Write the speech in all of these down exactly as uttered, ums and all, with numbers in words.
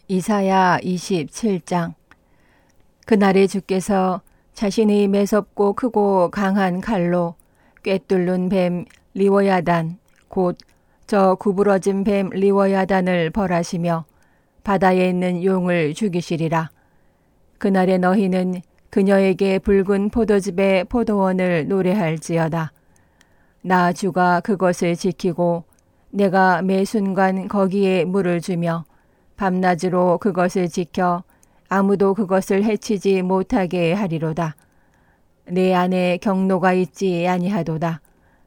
이사야 이십칠 장. 그날에 주께서 자신의 매섭고 크고 강한 칼로 꿰뚫는 뱀 리워야단 곧 저 구부러진 뱀 리워야단을 벌하시며 바다에 있는 용을 죽이시리라. 그날에 너희는 그녀에게 붉은 포도즙의 포도원을 노래할지어다. 나 주가 그것을 지키고 내가 매 순간 거기에 물을 주며 밤낮으로 그것을 지켜 아무도 그것을 해치지 못하게 하리로다. 내 안에 경로가 있지 아니하도다.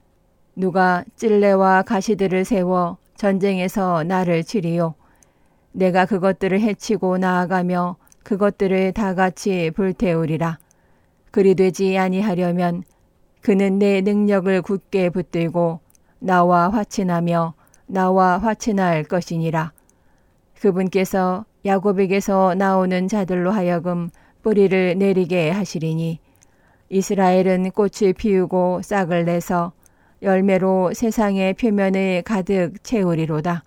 누가 찔레와 가시들을 세워 전쟁에서 나를 치리요. 내가 그것들을 해치고 나아가며 그것들을 다 같이 불태우리라. 그리 되지 아니하려면 그는 내 능력을 굳게 붙들고 나와 화친하며 나와 화친할 것이니라. 그분께서 야곱에게서 나오는 자들로 하여금 뿌리를 내리게 하시리니 이스라엘은 꽃을 피우고 싹을 내서 열매로 세상의 표면을 가득 채우리로다.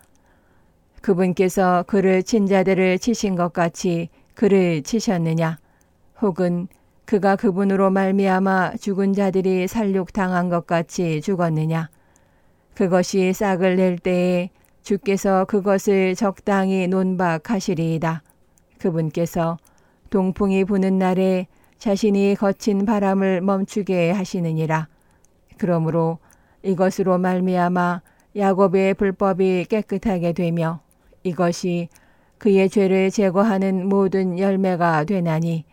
그분께서 그를 친 자들을 치신 것 같이 그를 치셨느냐? 혹은 그가 그분으로 말미암아 죽은 자들이 살육당한 것 같이 죽었느냐? 그것이 싹을 낼 때에 주께서 그것을 적당히 논박하시리이다. 그분께서 동풍이 부는 날에 자신이 거친 바람을 멈추게 하시느니라. 그러므로 이것으로 말미암아 야곱의 불법이 깨끗하게 되며 이것이 그의 죄를 제거하는 모든 열매가 되나니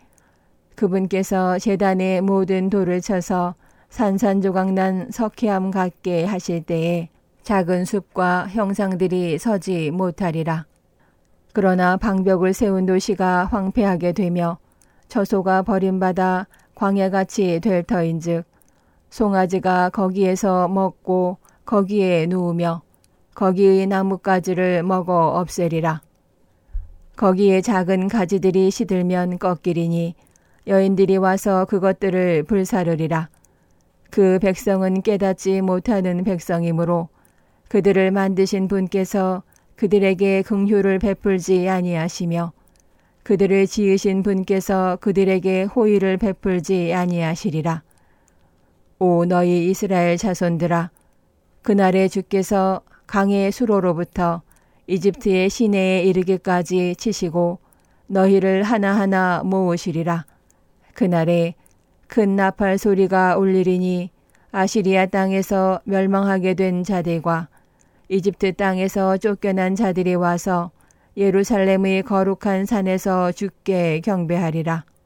그분께서 제단의 모든 돌을 쳐서 산산조각난 석회암 같게 하실 때에 작은 숲과 형상들이 서지 못하리라. 그러나 방벽을 세운 도시가 황폐하게 되며 처소가 버림받아 광야같이 될 터인즉 송아지가 거기에서 먹고 거기에 누우며 거기의 나뭇가지를 먹어 없애리라. 거기에 작은 가지들이 시들면 꺾이리니 여인들이 와서 그것들을 불사르리라. 그 백성은 깨닫지 못하는 백성이므로 그들을 만드신 분께서 그들에게 긍휼을 베풀지 아니하시며 그들을 지으신 분께서 그들에게 호의를 베풀지 아니하시리라. 오 너희 이스라엘 자손들아, 그날에 주께서 강의 수로로부터 이집트의 시내에 이르기까지 치시고 너희를 하나하나 모으시리라. 그날에 큰 나팔 소리가 울리리니 아시리아 땅에서 멸망하게 된 자들과 이집트 땅에서 쫓겨난 자들이 와서 예루살렘의 거룩한 산에서 주께 경배하리라.